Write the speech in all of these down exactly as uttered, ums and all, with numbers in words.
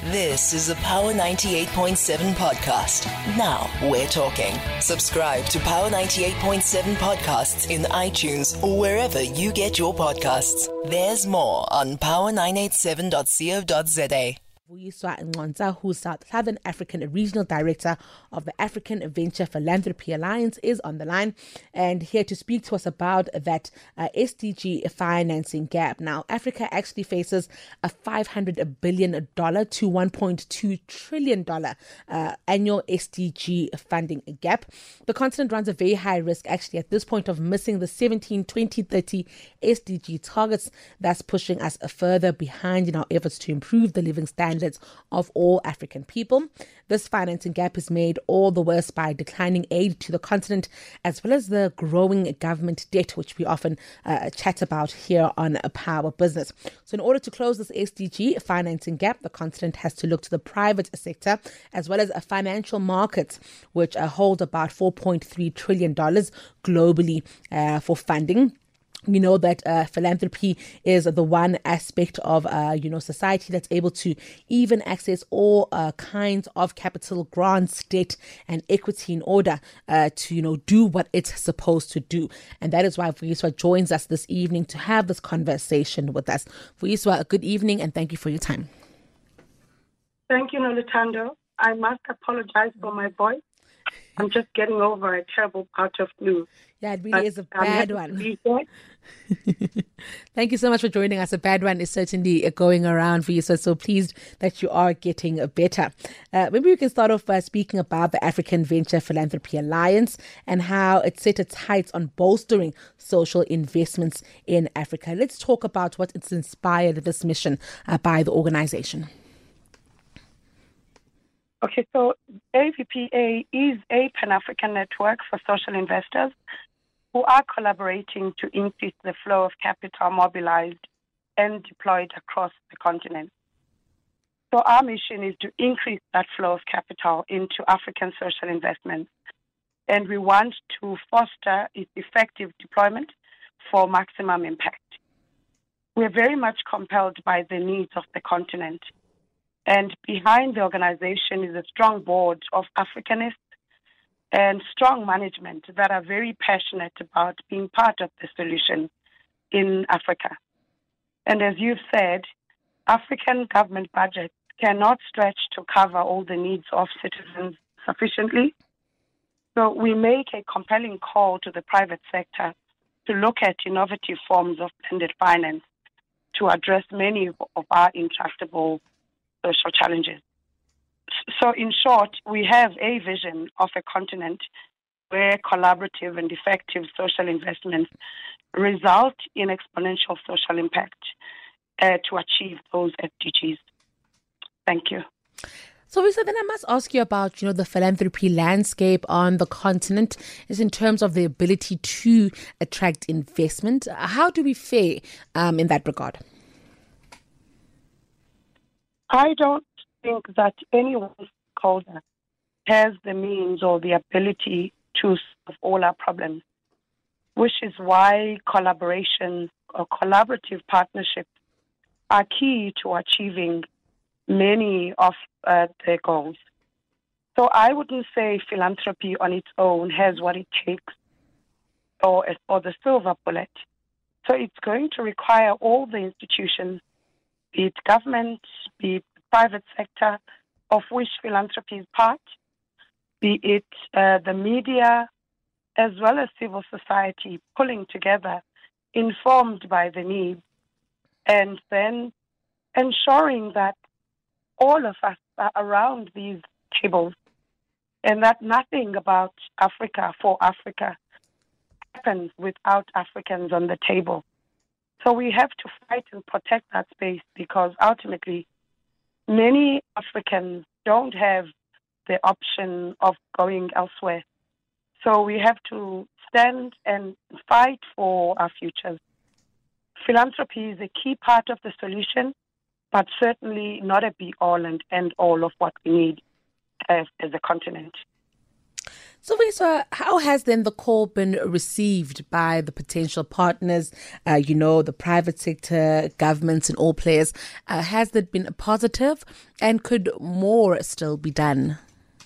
This is a Power ninety-eight point seven podcast. Now we're talking. Subscribe to Power ninety-eight point seven podcasts in iTunes or wherever you get your podcasts. There's more on power nine eight seven dot co dot za. Vuyiswa Nqonta, who's South Southern African Regional Director of the African Venture Philanthropy Alliance, is on the line and here to speak to us about that uh, S D G financing gap. Now, Africa actually faces a five hundred billion dollars to one point two trillion dollars uh, annual S D G funding gap. The continent runs a very high risk actually at this point of missing the seventeen twenty thirty S D G targets, thus pushing us further behind in our efforts to improve the living standards of all African people. This financing gap is made all the worse by declining aid to the continent, as well as the growing government debt, which we often uh, chat about here on Power Business. So in order to close this S D G financing gap, the continent has to look to the private sector, as well as a financial markets, which uh, hold about four point three trillion dollars globally uh, for funding. We know that uh, philanthropy is the one aspect of, uh, you know, society that's able to even access all uh, kinds of capital, grants, debt, and equity in order uh, to, you know, do what it's supposed to do. And that is why Vuyiswa joins us this evening to have this conversation with us. Vuyiswa, good evening and thank you for your time. Thank you, Noluthando. I must apologize for my voice. I'm just getting over a terrible bout of flu. Yeah, it really but is a bad one. Thank you so much for joining us. A bad one is certainly going around for you. So, so pleased that you are getting better. Uh, maybe we can start off by speaking about the African Venture Philanthropy Alliance and how it set its heights on bolstering social investments in Africa. Let's talk about what it's inspired this mission uh, by the organization. Okay, so A V P A is a Pan-African network for social investors who are collaborating to increase the flow of capital mobilized and deployed across the continent. So our mission is to increase that flow of capital into African social investments, and we want to foster its effective deployment for maximum impact. We're very much compelled by the needs of the continent. And behind the organization is a strong board of Africanists and strong management that are very passionate about being part of the solution in Africa. And as you've said, African government budgets cannot stretch to cover all the needs of citizens sufficiently. So we make a compelling call to the private sector to look at innovative forms of blended finance to address many of our intractable social challenges. So in short, we have a vision of a continent where collaborative and effective social investments result in exponential social impact uh, to achieve those S D Gs. Thank you. So, so then I must ask you about, you know, the philanthropy landscape on the continent is in terms of the ability to attract investment. How do we fare um, in that regard? I don't think that any one stakeholder has the means or the ability to solve all our problems, which is why collaboration or collaborative partnerships are key to achieving many of uh, the goals. So I wouldn't say philanthropy on its own has what it takes or, or the silver bullet. So it's going to require all the institutions, be it government, be it the private sector, of which philanthropy is part, be it uh, the media, as well as civil society, pulling together, informed by the needs, and then ensuring that all of us are around these tables and that nothing about Africa for Africa happens without Africans on the table. So we have to fight and protect that space because ultimately many Africans don't have the option of going elsewhere. So we have to stand and fight for our futures. Philanthropy is a key part of the solution, but certainly not a be-all and end-all of what we need as, as a continent. So, Vuyiswa, how has then the call been received by the potential partners, uh, you know, the private sector, governments and all players? Uh, has that been positive, and could more still be done?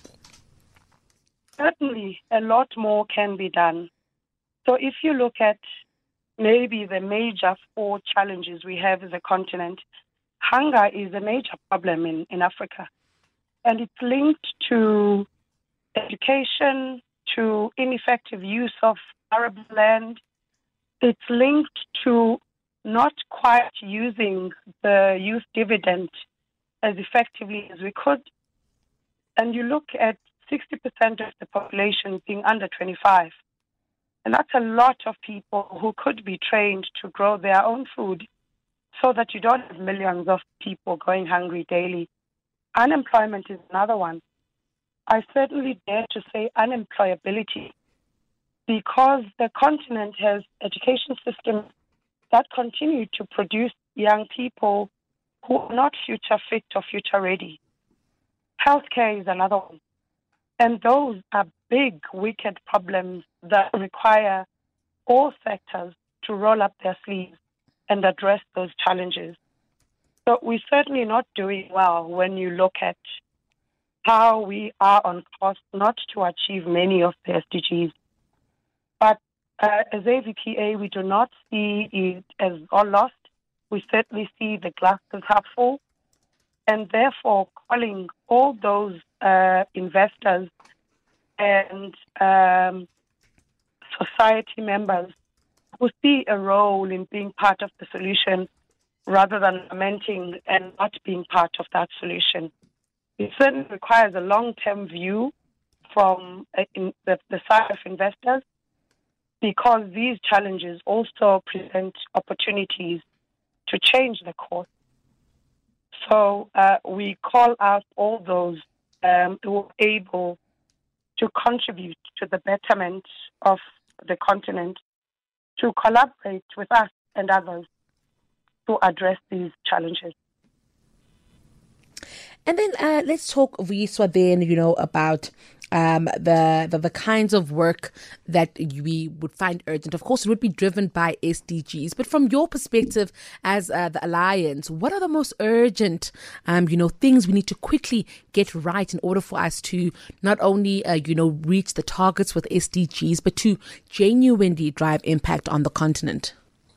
Certainly, a lot more can be done. So if you look at maybe the major four challenges we have as a continent, hunger is a major problem in, in Africa. And it's linked to education, to ineffective use of arable land. It's linked to not quite using the youth dividend as effectively as we could. And you look at sixty percent of the population being under twenty-five. And that's a lot of people who could be trained to grow their own food so that you don't have millions of people going hungry daily. Unemployment is another one. I certainly dare to say unemployability, because the continent has education systems that continue to produce young people who are not future fit or future ready. Healthcare is another one. And those are big, wicked problems that require all sectors to roll up their sleeves and address those challenges. So we're certainly not doing well when you look at how we are on course not to achieve many of the S D Gs. But uh, as A V P A, we do not see it as all lost. We certainly see the glass as half full, and therefore calling all those uh, investors and um, society members who see a role in being part of the solution rather than lamenting and not being part of that solution. It certainly requires a long-term view from uh, in the, the side of investors, because these challenges also present opportunities to change the course. So uh, we call out all those um, who are able to contribute to the betterment of the continent to collaborate with us and others to address these challenges. And then uh, let's talk, Vuyiswa, then, you know, about um, the, the the kinds of work that we would find urgent. Of course, it would be driven by S D Gs. But from your perspective as uh, the Alliance, what are the most urgent, um, you know, things we need to quickly get right in order for us to not only, uh, you know, reach the targets with S D Gs, but to genuinely drive impact on the continent?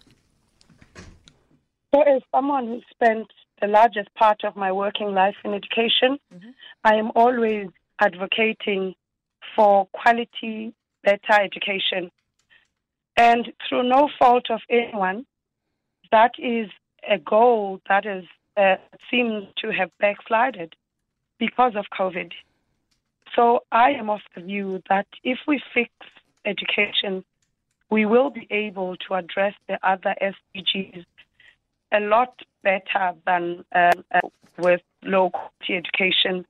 So as someone who spent the largest part of my working life in education, mm-hmm. I am always advocating for quality, better education. And through no fault of anyone, that is a goal that is uh, seems to have backslided because of COVID. So I am of the view that if we fix education, we will be able to address the other S D Gs a lot better than uh, uh, with low quality education.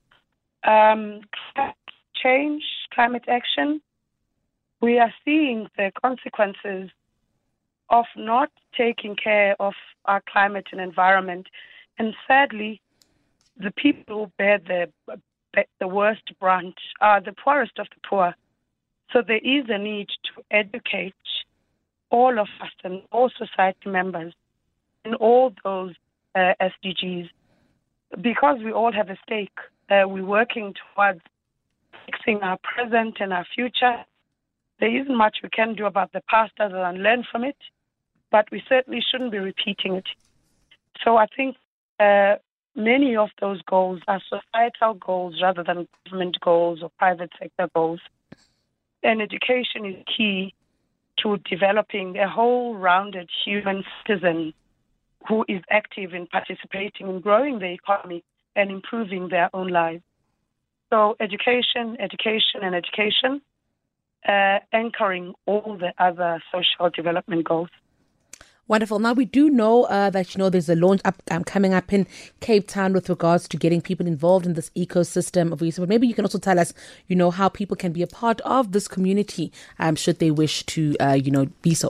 Um, climate change, climate action, we are seeing the consequences of not taking care of our climate and environment. And sadly, the people who bear the, the worst brunt are the poorest of the poor. So there is a need to educate all of us and all society members in all those uh, S D Gs, because we all have a stake. Uh, we're working towards fixing our present and our future. There isn't much we can do about the past other than learn from it, but we certainly shouldn't be repeating it. So I think uh, many of those goals are societal goals rather than government goals or private sector goals. And education is key to developing a whole-rounded human citizen who is active in participating in growing the economy and improving their own lives. So education, education, and education, uh, anchoring all the other social development goals. Wonderful. Now, we do know uh, that, you know, there's a launch up um, coming up in Cape Town with regards to getting people involved in this ecosystem of research. But maybe you can also tell us, you know, how people can be a part of this community um, should they wish to, uh, you know, be so.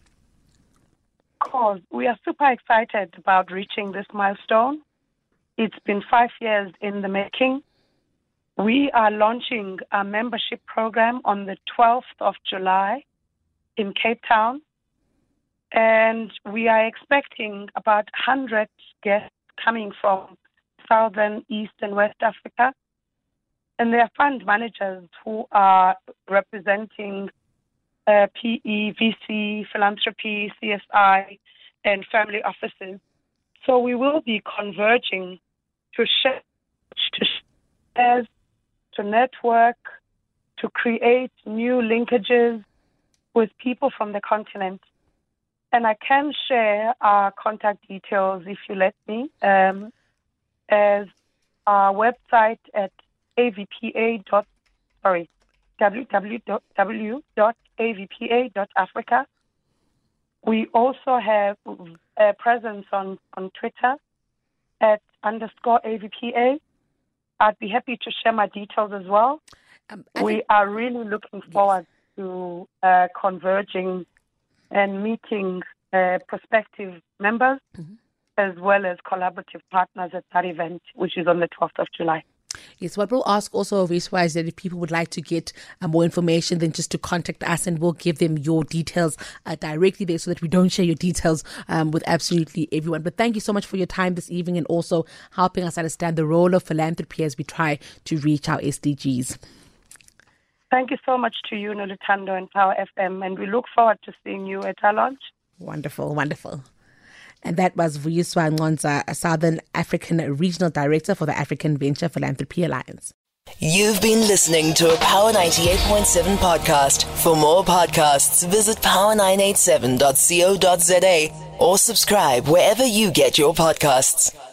Of course. We are super excited about reaching this milestone. It's been five years in the making. We are launching a membership program on the twelfth of July in Cape Town. And we are expecting about one hundred guests coming from Southern, East, and West Africa. And there are fund managers who are representing uh, P E, V C, philanthropy, C S I, and family offices. So we will be converging to share, to share, to network, to create new linkages with people from the continent. And I can share our contact details if you let me, um, as our website at A V P A. Sorry, w w w dot a v p a dot africa. We also have a presence on, on Twitter at underscore A V P A. I'd be happy to share my details as well. Um, we think, are really looking forward yes. to uh, converging and meeting uh, prospective members mm-hmm. as well as collaborative partners at that event, which is on the twelfth of July. Yes, what we'll ask also, Vuyiswa, is that if people would like to get uh, more information, then just to contact us and we'll give them your details uh, directly there so that we don't share your details um, with absolutely everyone. But thank you so much for your time this evening and also helping us understand the role of philanthropy as we try to reach our S D Gs. Thank you so much to you, Noluthando and Power F M, and we look forward to seeing you at our launch. Wonderful, wonderful. And that was Vuyiswa Ngonza, a Southern African Regional Director for the African Venture Philanthropy Alliance. You've been listening to a Power ninety-eight point seven podcast. For more podcasts, visit power nine eight seven dot co dot za or subscribe wherever you get your podcasts.